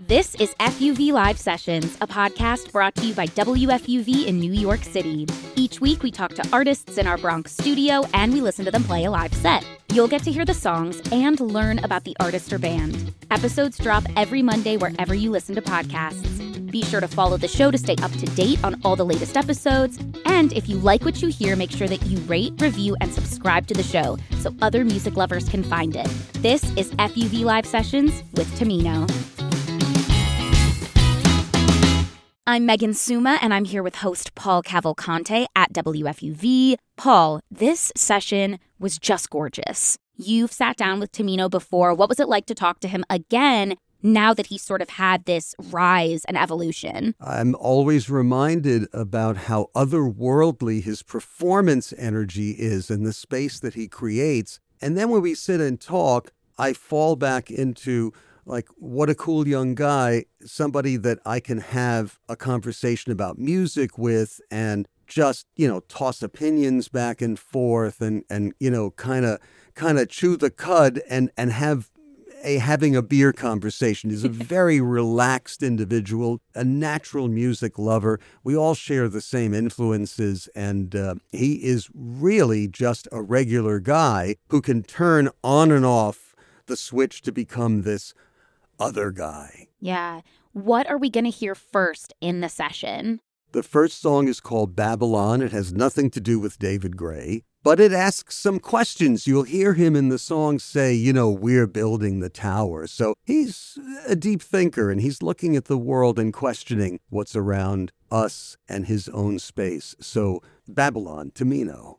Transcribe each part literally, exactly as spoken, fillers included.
This is F U V Live Sessions, a podcast brought to you by W F U V in New York City. Each week, we talk to artists in our Bronx studio, and we listen to them play a live set. You'll get to hear the songs and learn about the artist or band. Episodes drop every Monday wherever you listen to podcasts. Be sure to follow the show to stay up to date on all the latest episodes. And if you like what you hear, make sure that you rate, review, and subscribe to the show so other music lovers can find it. This is F U V Live Sessions with Tamino. I'm Megan Suma, and I'm here with host Paul Cavalcante at W F U V. Paul, this session was just gorgeous. You've sat down with Tamino before. What was it like to talk to him again now that he's sort of had this rise and evolution? I'm always reminded about how otherworldly his performance energy is in the space that he creates. And then when we sit and talk, I fall back into like, what a cool young guy, somebody that I can have a conversation about music with and just, you know, toss opinions back and forth and, and you know, kind of kind of chew the cud and, and have a having a beer conversation. He's a very relaxed individual, a natural music lover. We all share the same influences, and uh, he is really just a regular guy who can turn on and off the switch to become this other guy. Yeah. What are we going to hear first in the session? The first song is called Babylon. It has nothing to do with David Gray, but it asks some questions. You'll hear him in the song say, you know, we're building the tower. So he's a deep thinker, and he's looking at the world and questioning what's around us and his own space. So Babylon, Tamino.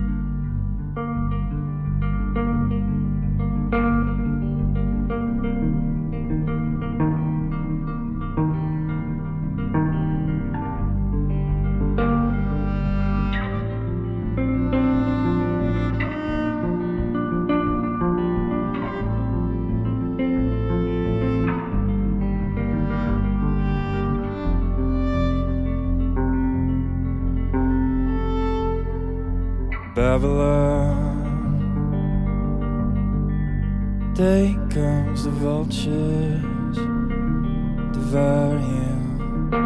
Babylon, day comes the vultures, devour him,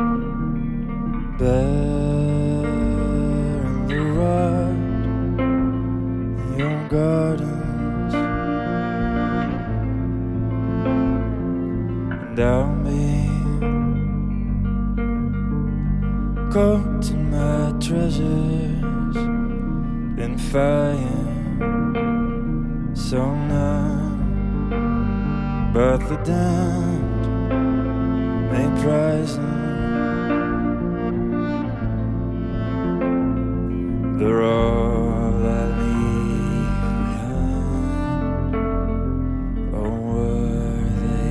bearing the rod in your gardens, endow me, go to my treasures. In fire, so none but the damned may prize them. They're all I leave behind. Oh, were they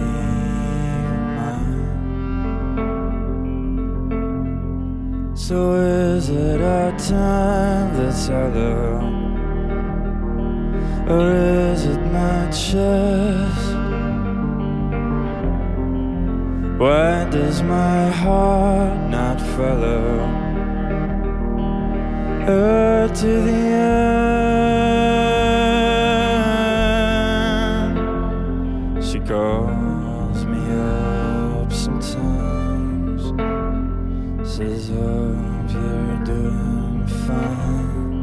mine? So is it our time that's hollow, or is it my chest? Why does my heart not follow her to the end? She calls me up sometimes, says, hope you're doing fine.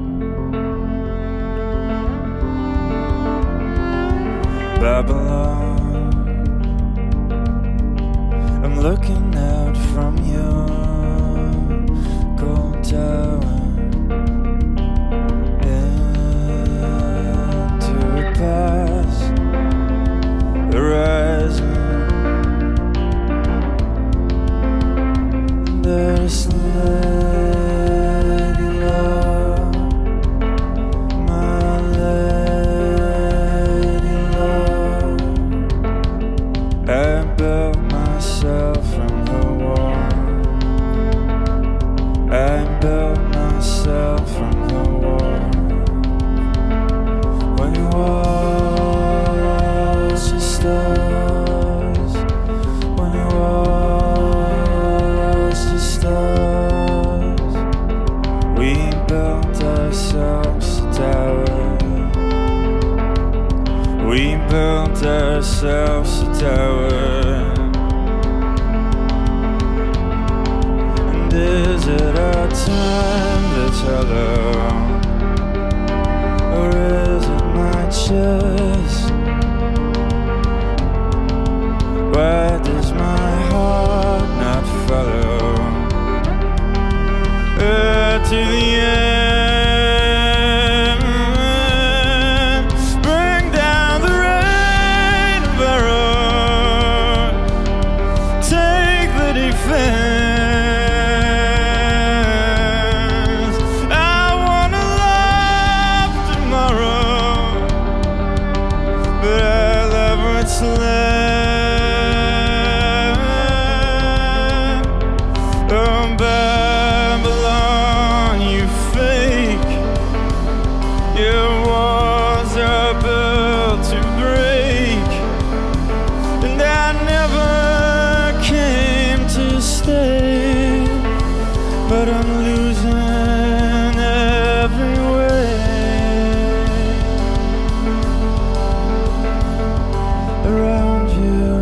Babylon, I'm looking out from your gold tower into a past horizon. There's lady love, my lady love. I built myself from the wall. I built myself from the wall. When you watch the stars, when you watch the stars, we built ourselves a tower. We built ourselves a tower. is it our time that's hollow? Or is it my chest? Why does my heart not follow uh, to the end? Bring down the rain of arrows, take the defense. I wanna love tomorrow, but I love what's left. Oh, Babylon, you fake. Your walls are built to break, and I never came to stay, but I'm losing every way around you.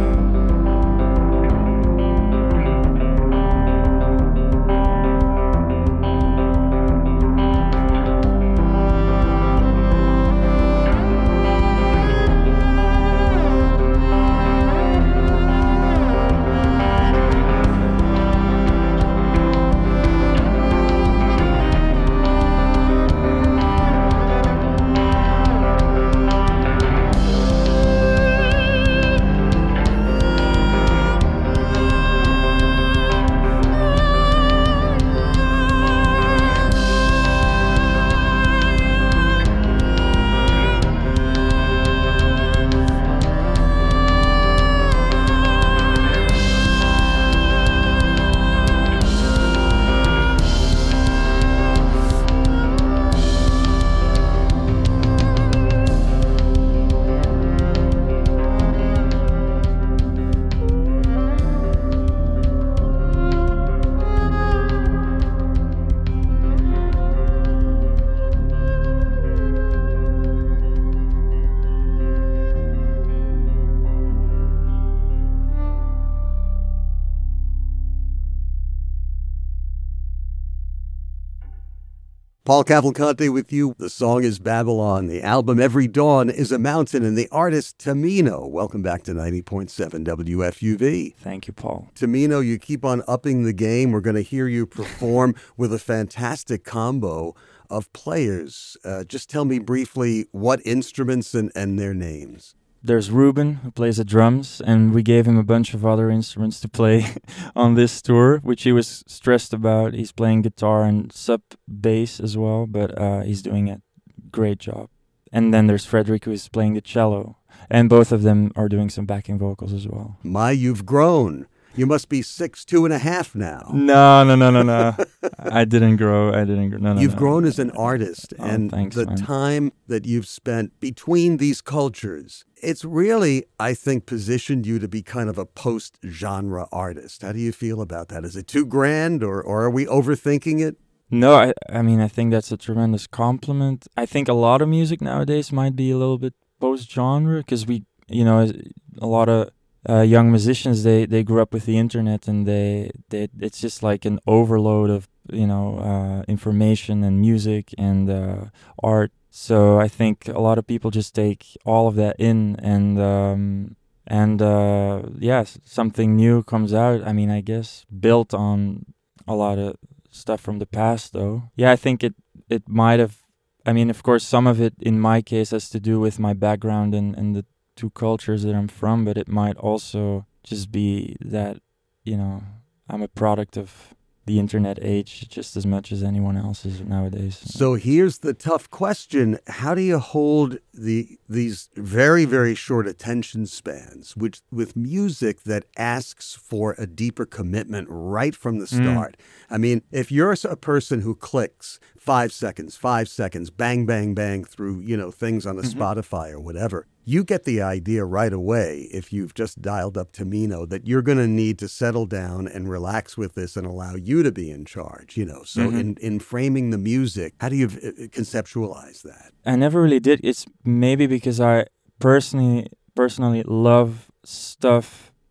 Paul Cavalcante with you. The song is Babylon. The album Every Dawn is a Mountain, and the artist Tamino. Welcome back to ninety point seven W F U V. Thank you, Paul. Tamino, you keep on upping the game. We're going to hear you perform with a fantastic combo of players. Uh, just tell me briefly what instruments and, and their names. There's Ruben, who plays the drums, and we gave him a bunch of other instruments to play on this tour, which he was stressed about. He's playing guitar and sub bass as well, but uh, he's doing a great job. And then there's Frederick, who is playing the cello, and both of them are doing some backing vocals as well. My, you've grown. You must be six, two and a half now. No, no, no, no, no. I didn't grow. I didn't grow. No, no, You've no. grown as an artist, Oh, and thanks, the man. time that you've spent between these cultures, it's really, I think, positioned you to be kind of a post-genre artist. How do you feel about that? Is it too grand, or, or are we overthinking it? No, I, I mean, I think that's a tremendous compliment. I think a lot of music nowadays might be a little bit post-genre, because we, you know, a lot of uh, young musicians, they, they grew up with the internet, and they, they it's just like an overload of, you know, uh, information and music and uh, art. So I think a lot of people just take all of that in, and um, and uh, yes, something new comes out. I mean, I guess built on a lot of stuff from the past, though. Yeah, I think it it might have. I mean, of course, some of it in my case has to do with my background and, and the two cultures that I'm from, but it might also just be that, you know, I'm a product of the internet age just as much as anyone else is nowadays. So here's the tough question. How do you hold the these very, very short attention spans which, with music that asks for a deeper commitment right from the start? Mm. I mean, if you're a person who clicks five seconds, five seconds, bang, bang, bang through, you know, things on a mm-hmm. Spotify or whatever, you get the idea right away, if you've just dialed up Tamino, that you're going to need to settle down and relax with this and allow you to be in charge, you know. So mm-hmm. in, in framing the music, how do you conceptualize that? I never really did. It's maybe because I personally personally love stuff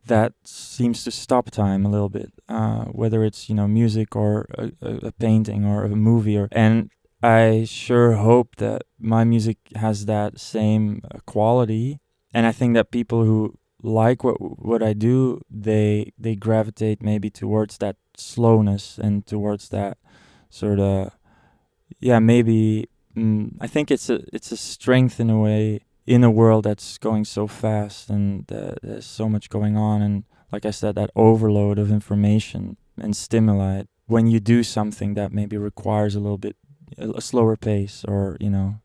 that seems to stop time a little bit, uh, whether it's, you know, music or a, a, a painting or a movie. Or and I sure hope that my music has that same uh, quality. And I think that people who like what what I do, they they gravitate maybe towards that slowness and towards that sort of, yeah, maybe mm, I think it's a it's a strength in a way in a world that's going so fast, and uh, there's so much going on, and like I said, that overload of information and stimuli. When you do something that maybe requires a little bit a, a slower pace, or, you know,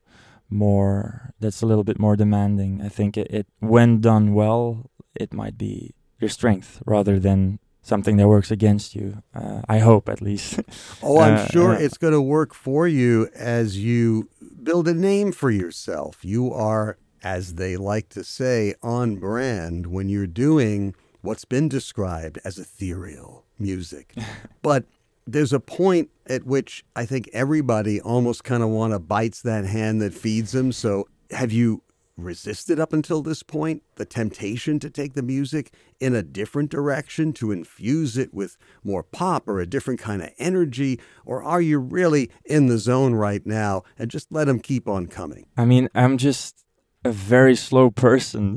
more, that's a little bit more demanding, I think it, it when done well, it might be your strength rather than something that works against you. Uh, I hope, at least. Oh, I'm uh, sure uh, it's going to work for you as you build a name for yourself. You are, as they like to say, on brand when you're doing what's been described as ethereal music. But there's a point at which I think everybody almost kind of want to bites that hand that feeds them. So have you resisted up until this point the temptation to take the music in a different direction, to infuse it with more pop or a different kind of energy? Or are you really in the zone right now and just let them keep on coming? I mean, I'm just a very slow person.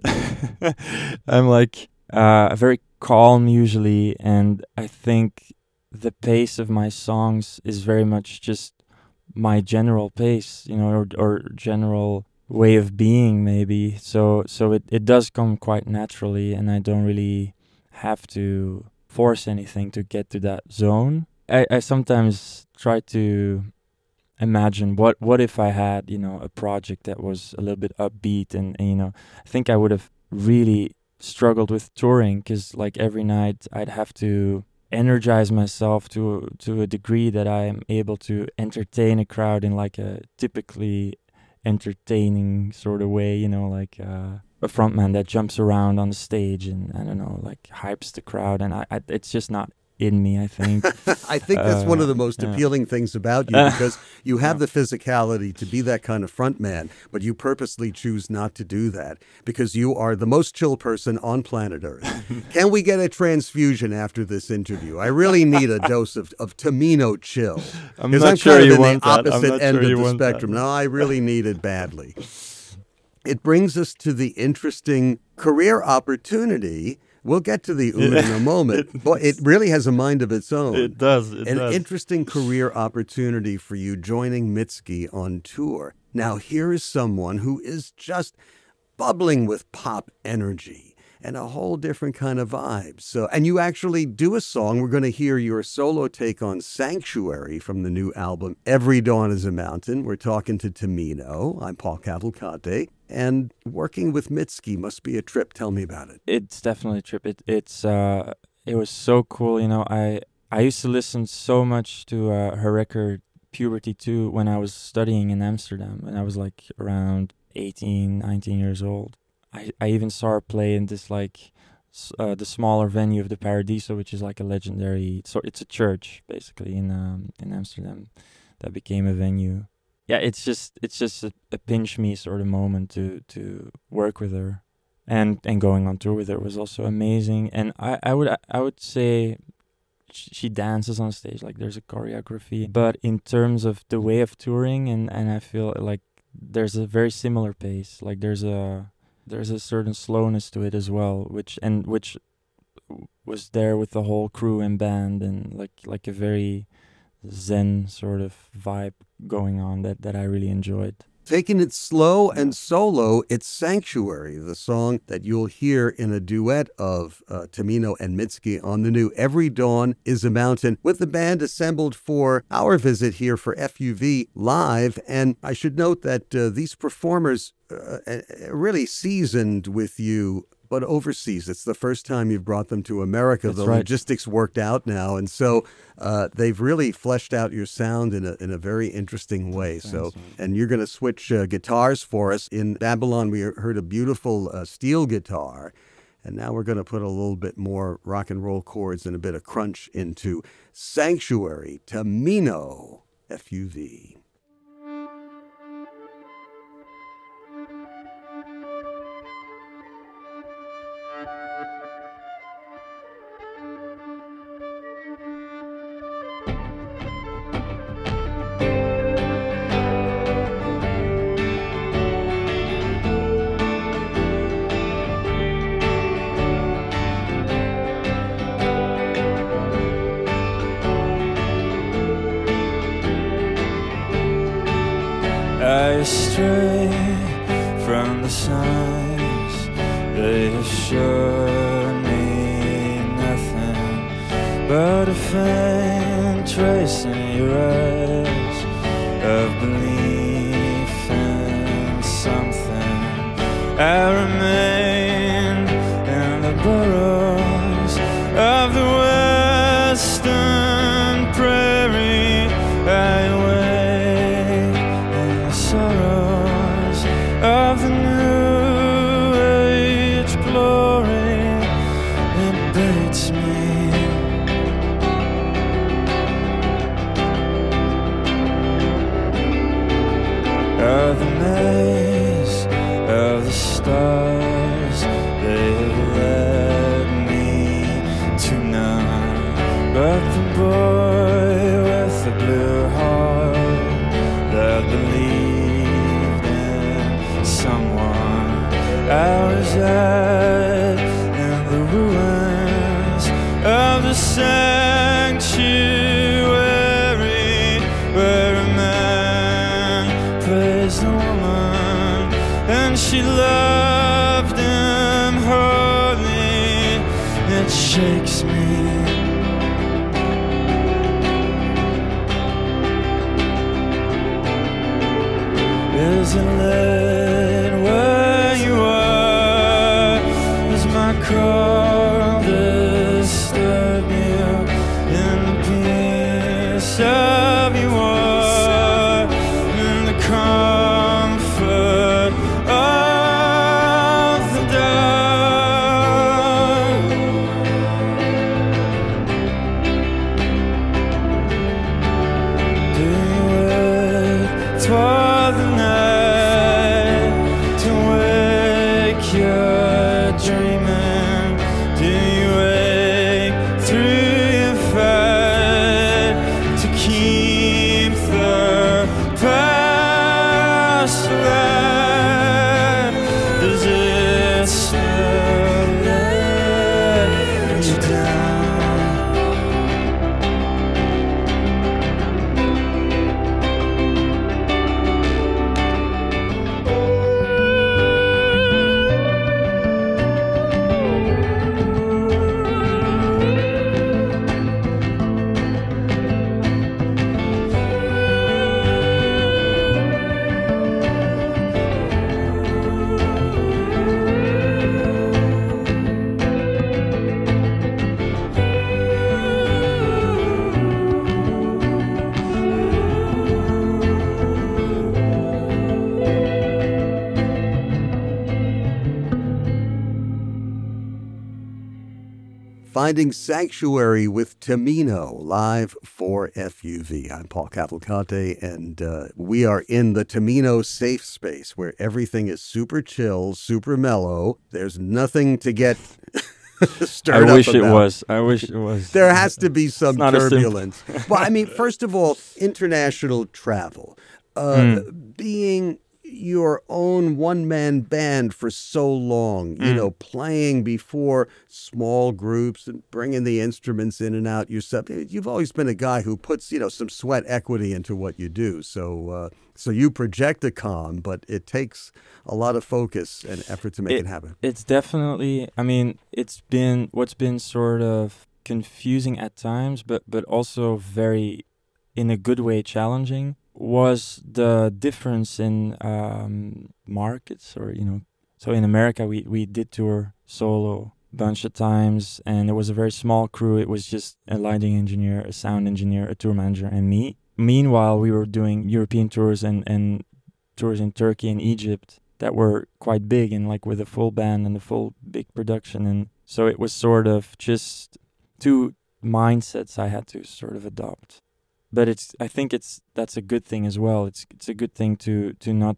I'm like uh, very calm usually, and I think the pace of my songs is very much just my general pace, you know, or, or general way of being, maybe. So so it, it does come quite naturally, and I don't really have to force anything to get to that zone. I, I sometimes try to imagine what what if I had, you know, a project that was a little bit upbeat, and, and you know, I think I would have really struggled with touring, because like every night I'd have to energize myself to to a degree that I am able to entertain a crowd in like a typically entertaining sort of way, you know, like uh, a frontman that jumps around on the stage and, I don't know, like hypes the crowd, and I, I it's just not in me, I think. I think that's uh, one of the most yeah. appealing things about you, because you have the physicality to be that kind of front man, but you purposely choose not to do that because you are the most chill person on planet Earth. Can we get a transfusion after this interview? I really need a dose of, of Tamino chill. I'm not I'm sure kind you of in want the opposite that. end sure of the spectrum. That. No, I really need it badly. It brings us to the interesting career opportunity. We'll get to the oud in a moment, it, but it really has a mind of its own. It does. It An does. interesting career opportunity for you, joining Mitski on tour. Now, here is someone who is just bubbling with pop energy and a whole different kind of vibe. So, and you actually do a song. We're going to hear your solo take on Sanctuary from the new album, Every Dawn is a Mountain. We're talking to Tamino. I'm Paul Cavalcante. And working with Mitski must be a trip. Tell me about it. It's definitely a trip. It it's uh it was so cool. You know, I I used to listen so much to uh, her record Puberty two when I was studying in Amsterdam, and I was like around eighteen, nineteen years old. I I even saw her play in this like uh, the smaller venue of the Paradiso, which is like a legendary. So it's a church basically in um in Amsterdam that became a venue. Yeah, it's just it's just a, a pinch me sort of moment to to work with her, and and going on tour with her was also amazing. And I, I would I would say she dances on stage, like there's a choreography. But in terms of the way of touring, and, and I feel like there's a very similar pace. Like there's a there's a certain slowness to it as well, which and which was there with the whole crew and band, and like like a very zen sort of vibe going on that, that I really enjoyed. Taking it slow and solo, it's Sanctuary, the song that you'll hear in a duet of uh, Tamino and Mitski on the new Every Dawn is a Mountain, with the band assembled for our visit here for F U V Live. And I should note that uh, these performers uh, are really seasoned with you, but overseas. It's the first time you've brought them to America. That's the right. Logistics worked out now, and so uh, they've really fleshed out your sound in a in a very interesting way. Thanks, so, man. and you're going to switch uh, guitars for us. In Babylon, we heard a beautiful uh, steel guitar, and now we're going to put a little bit more rock and roll chords and a bit of crunch into Sanctuary, Tamino, F U V. they assure me nothing but a faint trace in your eyes of belief in something. I remain in the burrows of the western prairie. I awake in the sorrows of the new age glory. It baits me. Of the maze of the stars, they have led me to none but the boy with the blue heart that believed in someone. I reside in the ruins of the sanctuary where a man praised a woman and she loved him wholly. It shakes me. Is it late where you are? Does my call disturb you in the peace of your war, in the comfort of the dark? Do you wait for the night to wake your dreaming? Do you wake through your fight to keep the past alive? Does it still let you down? Finding Sanctuary with Tamino, live for F U V. I'm Paul Cavalcante, and uh, we are in the Tamino safe space where everything is super chill, super mellow. There's nothing to get stirred I wish up it about. was. I wish it was. There has to be some not as turbulence. Well, I mean, first of all, international travel. Uh, Mm. Being your own one-man band for so long, you Mm. know, playing before small groups and bringing the instruments in and out yourself. You've always been a guy who puts, you know, some sweat equity into what you do. So uh, so you project a calm, but it takes a lot of focus and effort to make it, it happen. It's definitely, I mean, it's been, what's been sort of confusing at times, but, but also very, in a good way, challenging, was the difference in um, markets, or, you know, so in America, we, we did tour solo a bunch of times, and it was a very small crew. It was just a lighting engineer, a sound engineer, a tour manager, and me. Meanwhile, we were doing European tours and, and tours in Turkey and Egypt that were quite big, and like with a full band and a full big production. And so it was sort of just two mindsets I had to sort of adopt. But it's, I think it's, that's a good thing as well. It's, it's a good thing to, to not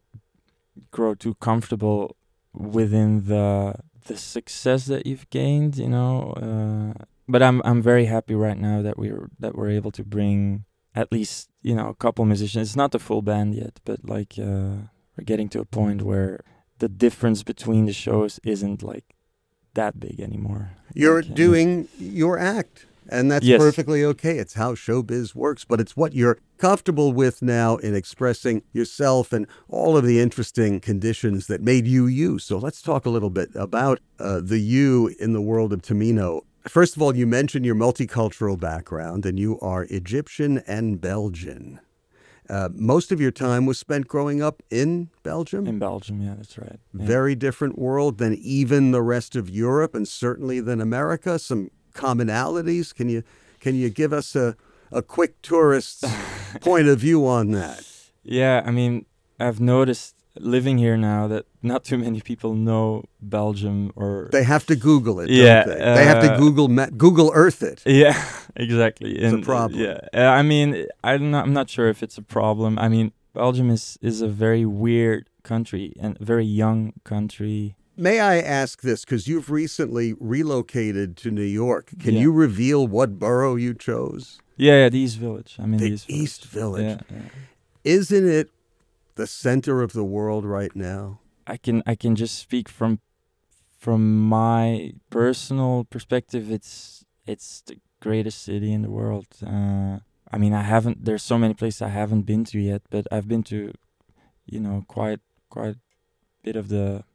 grow too comfortable within the, the success that you've gained, you know. Uh, but I'm, I'm very happy right now that we're, that we're able to bring at least, you know, a couple musicians. It's not the full band yet, but like, uh, we're getting to a point where the difference between the shows isn't like that big anymore. You're like, doing your act. And that's Yes. perfectly okay. It's how showbiz works, but it's what you're comfortable with now in expressing yourself and all of the interesting conditions that made you you. So let's talk a little bit about uh, the you in the world of Tamino. First of all, you mentioned your multicultural background, and you are Egyptian and Belgian. Uh, most of your time was spent growing up in Belgium? In Belgium, yeah, that's right. Yeah. Very different world than even the rest of Europe, and certainly than America. Some commonalities. Can you can you give us a, a quick tourist's point of view on that? Yeah, I mean, I've noticed living here now that not too many people know Belgium or... They have to Google it, Yeah, don't they? They have to uh, Google ma- Google Earth it. Yeah, exactly. It's a And, uh, problem. Yeah, uh, I mean, I'm not, I'm not sure if it's a problem. I mean, Belgium is, is a very weird country and a very young country. May I ask this, because you've recently relocated to New York. Can Yeah. you reveal what borough you chose? Yeah, yeah, the East Village. I mean, The the East Village. East Village. Yeah, yeah. Isn't it the center of the world right now? I can I can just speak from from my personal perspective. It's it's the greatest city in the world. Uh, I mean, I haven't. There's so many places I haven't been to yet, but I've been to, you know, quite quite a bit of the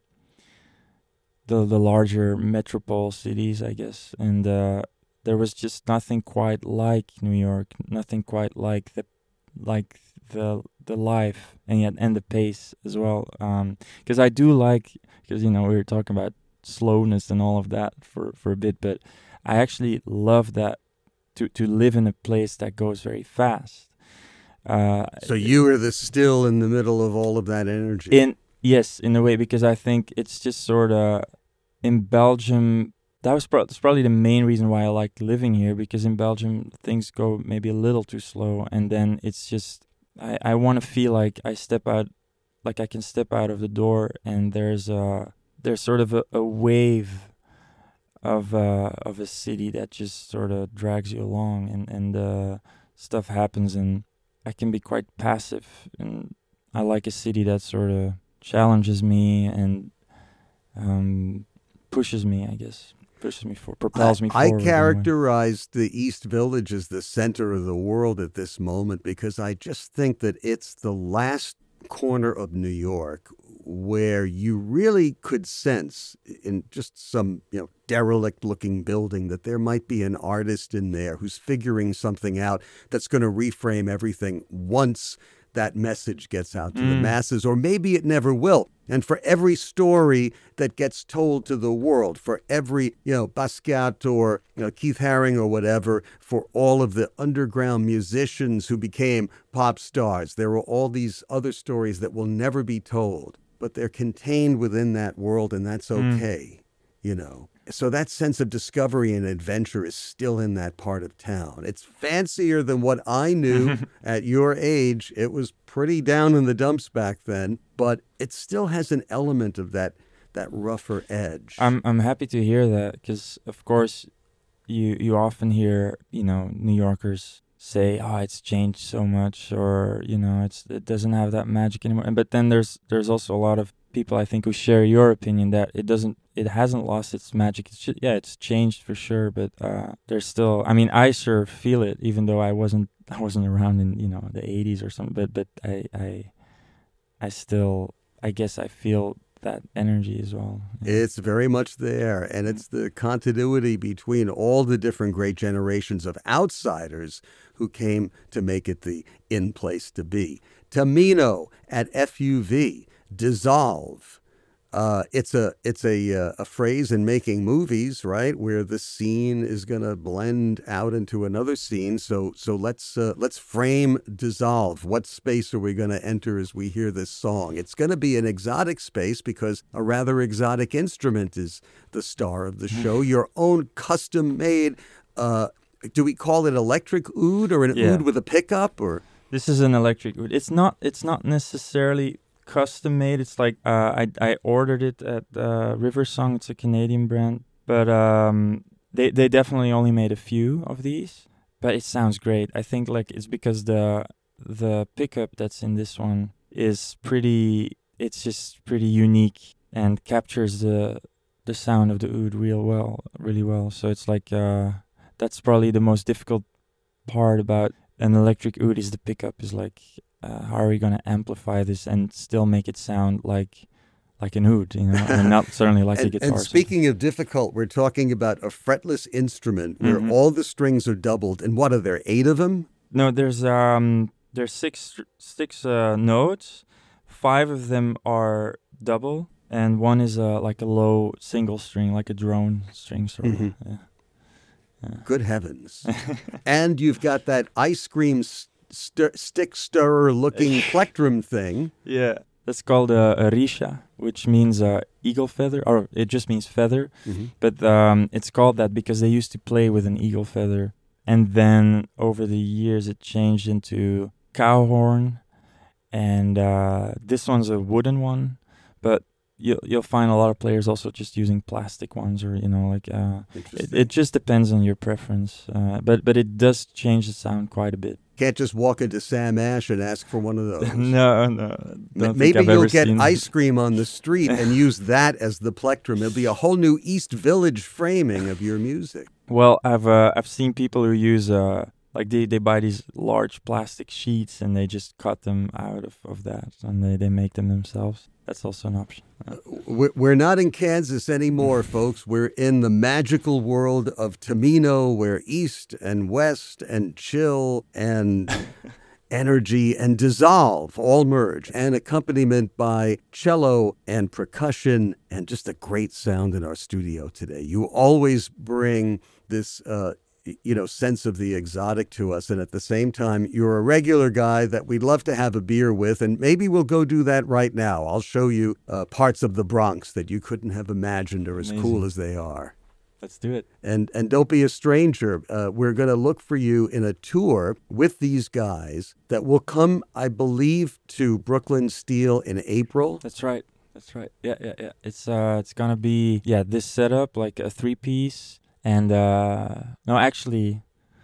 the the larger metropole cities, I guess. And uh, there was just nothing quite like New York. Nothing quite like the like the the life and yet and the pace as well. Um, because I do like because you know we were talking about slowness and all of that for for a bit, but I actually love that to to live in a place that goes very fast. Uh, So you are the still in the middle of all of that energy. in yes, in a way, because I think it's just sort of in Belgium. That was pro- that's probably the main reason why I liked living here, because in Belgium things go maybe a little too slow, and then it's just I, I want to feel like I step out, like I can step out of the door, and there's a there's sort of a, a wave of uh, of a city that just sort of drags you along, and and uh, stuff happens, and I can be quite passive, and I like a city that sort of challenges me and um, pushes me, I guess. Pushes me for, propels I, me I forward. in a way. characterize the East Village as the center of the world at this moment because I just think that it's the last corner of New York where you really could sense in just some, you know, derelict looking building that there might be an artist in there who's figuring something out that's going to reframe everything once that message gets out to mm. the masses, or maybe it never will. And for every story that gets told to the world, for every, you know, Basquiat or, you know, Keith Haring or whatever, for all of the underground musicians who became pop stars, there were all these other stories that will never be told, but they're contained within that world, and that's okay, mm. you know. So that sense of discovery and adventure is still in that part of town. It's fancier than what I knew at your age. It was pretty down in the dumps back then, but it still has an element of that that rougher edge. I'm I'm happy to hear that because, of course, you you often hear, you know, New Yorkers say, "Oh, it's changed so much," or, you know, it's it doesn't have that magic anymore. And but then there's there's also a lot of people, I think, who share your opinion that it doesn't it hasn't lost its magic. It's just, yeah, it's changed for sure, but uh, there's still. I mean, I sure feel it, even though I wasn't I wasn't around in, you know, the eighties or something. But but I I I still I guess I feel that energy as well. Yeah. It's very much there, and it's the continuity between all the different great generations of outsiders who came to make it the in place to be. Tamino at F U V, dissolve. Uh, it's a it's a uh, a phrase in making movies, right, where the scene is going to blend out into another scene. So so let's uh, let's frame dissolve. What space are we going to enter as we hear this song? It's going to be an exotic space because a rather exotic instrument is the star of the show. Your own custom made. Uh, do we call it electric oud or an Yeah. oud with a pickup or? This is an electric oud. It's not. It's not necessarily custom made. It's like uh, I I ordered it at uh, Riversong. It's a Canadian brand, but um, they they definitely only made a few of these. But it sounds great. I think like it's because the the pickup that's in this one is pretty. It's just pretty unique and captures the the sound of the oud real well, really well. So it's like uh, that's probably the most difficult part about an electric oud is the pickup. Is like, uh, how are we gonna amplify this and still make it sound like like an oud, you know, and not certainly like and, a guitar. And speaking of difficult, we're talking about a fretless instrument where mm-hmm. all the strings are doubled. And what are there, eight of them? No, there's um there's six six uh, notes. Five of them are double, and one is uh, like a low single string, like a drone string sort of. Mm-hmm. Yeah. Yeah. Good heavens! And you've got that ice cream st- stick stirrer looking plectrum thing. Yeah. That's called a, a risha, which means uh, eagle feather, or it just means feather. Mm-hmm. But um, it's called that because they used to play with an eagle feather. And then over the years, it changed into cow horn. And uh, this one's a wooden one. But you'll, you'll find a lot of players also just using plastic ones, or, you know, like... Uh, it, it just depends on your preference. Uh, but, but it does change the sound quite a bit. Can't just walk into Sam Ash and ask for one of those. no, no. Don't Maybe you'll get seen... ice cream on the street and use that as the plectrum. It'll be a whole new East Village framing of your music. Well, I've uh, I've seen people who use uh like they, they buy these large plastic sheets and they just cut them out of, of that and they, they make them themselves. That's also an option. Yeah. We're not in Kansas anymore, folks. We're in the magical world of Tamino, where East and West and chill and energy and dissolve all merge, and accompaniment by cello and percussion, and just a great sound in our studio today. You always bring this uh, you know, sense of the exotic to us. And at the same time, you're a regular guy that we'd love to have a beer with. And maybe we'll go do that right now. I'll show you uh, parts of the Bronx that you couldn't have imagined are as Amazing. Cool as they are. Let's do it. And and don't be a stranger. Uh, we're going to look for you in a tour with these guys that will come, I believe, to Brooklyn Steel in April. That's right. That's right. Yeah, yeah, yeah. It's uh, it's gonna be yeah this setup, like a three piece. And uh, no, actually,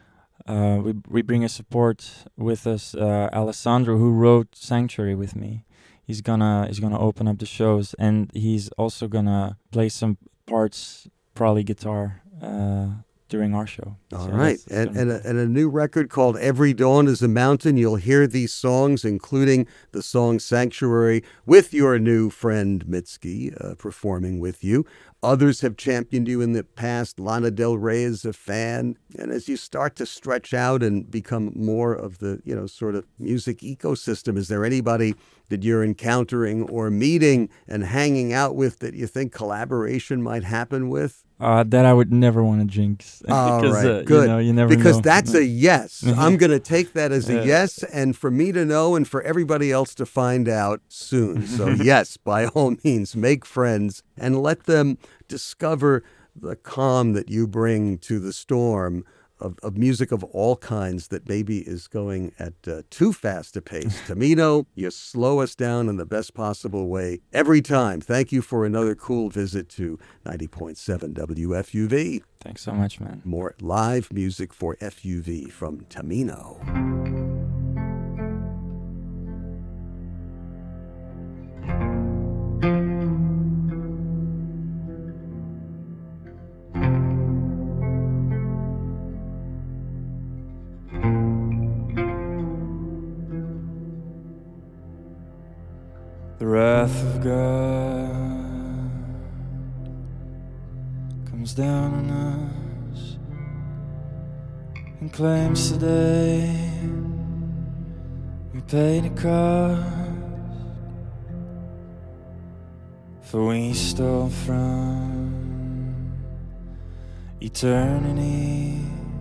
uh, we we bring a support with us, uh, Alessandro, who wrote Sanctuary with me. He's gonna he's gonna open up the shows, and he's also gonna play some parts, probably guitar, uh, during our show. All so right, that's, that's and and a, and a new record called Every Dawn is a Mountain. You'll hear these songs, including the song Sanctuary, with your new friend Mitski uh, performing with you. Others have championed you in the past. Lana Del Rey is a fan. And as you start to stretch out and become more of the, you know, sort of music ecosystem, is there anybody that you're encountering or meeting and hanging out with that you think collaboration might happen with? Uh, that I would never want to jinx. All because, right, uh, good. You know, you never because know. that's a yes. I'm going to take that as a Yeah. yes, and for me to know and for everybody else to find out soon. So yes, by all means, make friends and let them discover the calm that you bring to the storm of, of music of all kinds that maybe is going at uh, too fast a pace. Tamino, you slow us down in the best possible way every time. Thank you for another cool visit to ninety point seven W F U V. Thanks so much, man. More live music for F U V from Tamino. The wrath of God comes down on us and claims today we paid the cost, for we stole from eternity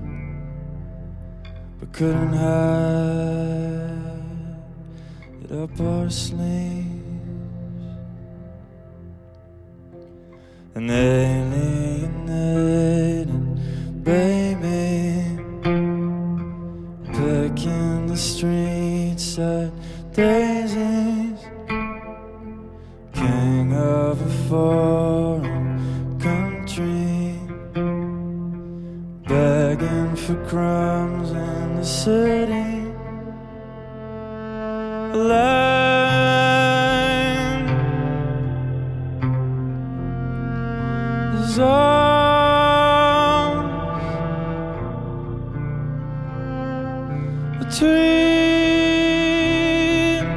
but couldn't hide it up our sleeves. An alienated baby picking the streets at daisies, king of a foreign country, begging for crumbs in the city. Land is ours, between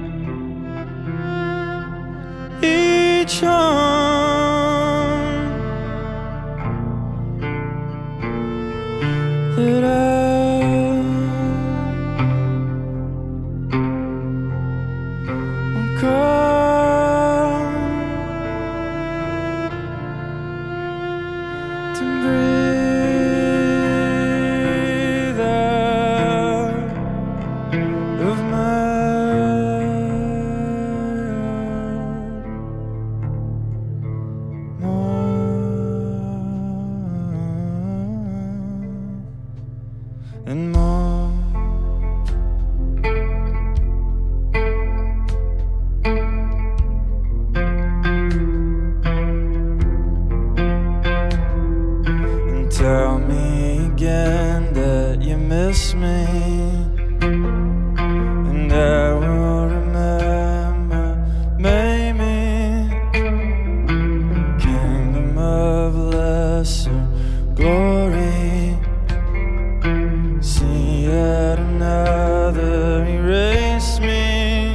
each arm that I won't come to breathe out of my more and more. And tell me again that you miss me, and I will remember. Maybe kingdom of lesser glory. See yet another erase me.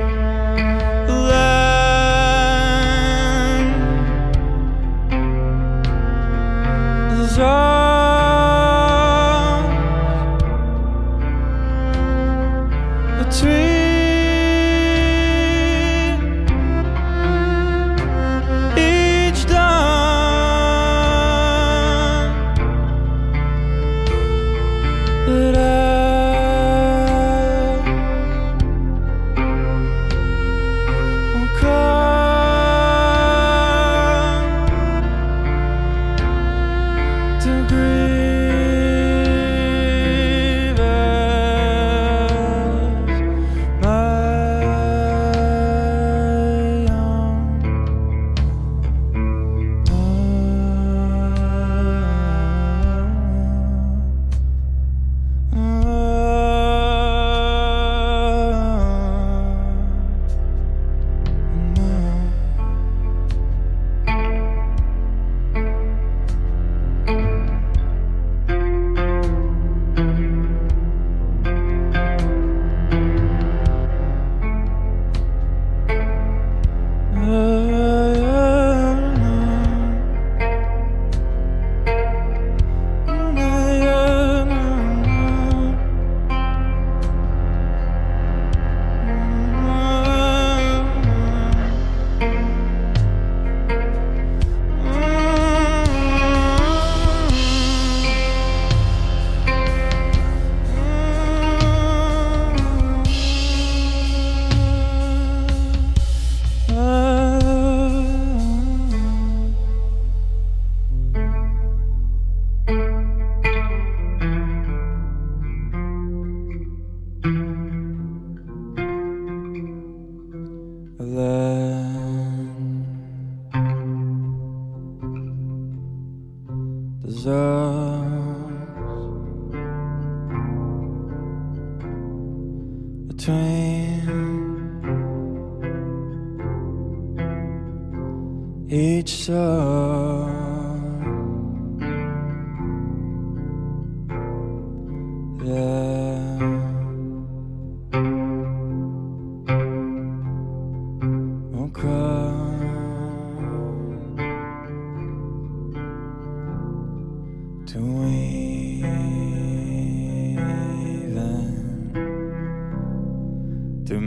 Land is ours between each dawn that I won't come to grieve as my own. Between each song that won't come to weaving to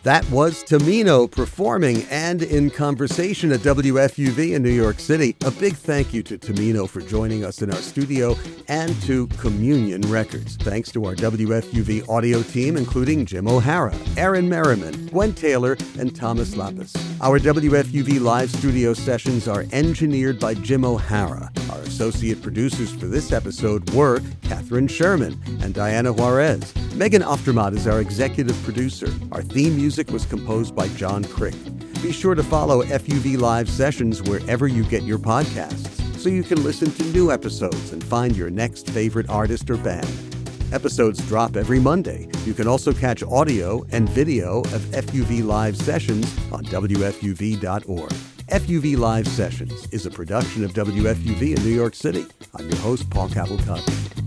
That was Tamino performing and in conversation at W F U V in New York City. A big thank you to Tamino for joining us in our studio and to Communion Records. Thanks to our W F U V audio team, including Jim O'Hara, Aaron Merriman, Gwen Taylor, and Thomas Lapis. Our W F U V live studio sessions are engineered by Jim O'Hara. Our associate producers for this episode were Catherine Sherman and Diana Juarez. Megan Oftermott is our executive producer. Our theme music was composed by John Crick. Be sure to follow F U V Live Sessions wherever you get your podcasts, so you can listen to new episodes and find your next favorite artist or band. Episodes drop every Monday. You can also catch audio and video of F U V Live Sessions on W F U V dot org. F U V Live Sessions is a production of W F U V in New York City. I'm your host, Paul Cavalcante.